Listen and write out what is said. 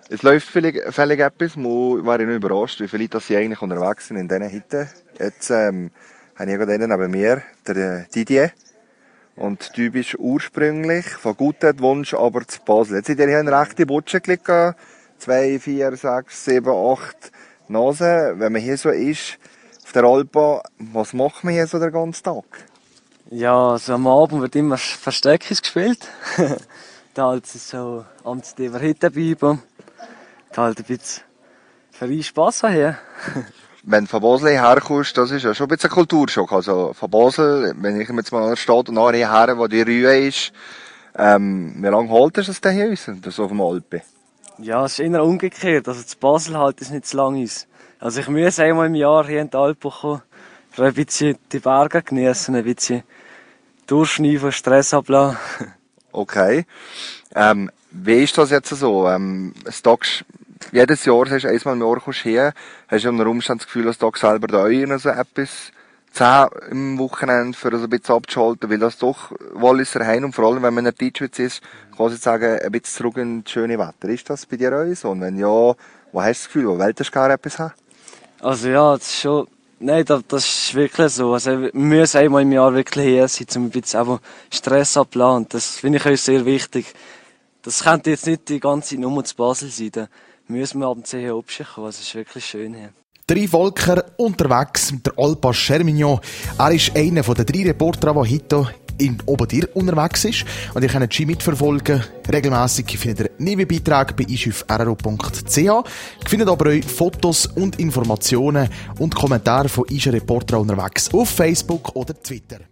Es läuft völlig etwas. Ich war noch überrascht, wie viele Leute das eigentlich unterwegs sind in diesen Hütten. Jetzt habe ich gerade einen neben mir, der Didier. Und du bist ursprünglich von Gutedwunsch aber zu Basel. Jetzt seid ihr hier eine rechte Butsche gelegt. 2, 4, 6, 7, 8 Nasen. Wenn man hier so ist, auf der Alpa, was macht man hier so den ganzen Tag? Ja, also am Abend wird immer Versteckis gespielt. Da halt so abends die Hütte bleiben. Da halt ein bisschen für einen Spass haben. Wenn du von Basel herkommst, das ist ja schon ein bisschen ein Kulturschock. Also von Basel, wenn ich jetzt mal an der Stadt und nachher hierher, wo die Rühe ist, wie lange hält es denn hier raus, so auf dem Alpe? Ja, es ist eher umgekehrt. Also zu Basel halt ist nicht zu lang ist. Also ich muss einmal im Jahr hier in die Alpen kommen, für ein bisschen die Berge genießen, ein bisschen durchschnaufen, Stress ablassen. Okay. Wie ist das jetzt so? Jedes Jahr, sagst du, einmal im Jahr kommst du her, hast du unter Umständen das Gefühl, dass du selber da so etwas 10 im Wochenende für so ein bisschen abzuschalten, weil das doch Walliser Heim und vor allem, wenn man in der Deutschschweiz ist, quasi sagen, ein bisschen zurück ins schöne Wetter. Ist das bei dir auch so? Und wenn ja, wo hast du das Gefühl, wo willst du gerne etwas haben? Also ja, das ist schon, nein, das ist wirklich so. Also wir müssen einmal im Jahr wirklich hier sein, um ein bisschen einfach Stress abzulassen. Das finde ich auch sehr wichtig. Das könnte jetzt nicht die ganze Zeit nur zu Basel sein. Da müssen wir abends hier kommen. Es ist wirklich schön hier. Drei Volker unterwegs mit der Alpa Chermignon. Er ist einer der 3 Reporter, der heute in Oberdir unterwegs ist. Und ihr könnt Ski mitverfolgen. Regelmässig findet ihr neue Beiträge bei ischiff.rro.ch. Ihr findet aber auch Fotos und Informationen und Kommentare von Ische Reporter unterwegs auf Facebook oder Twitter.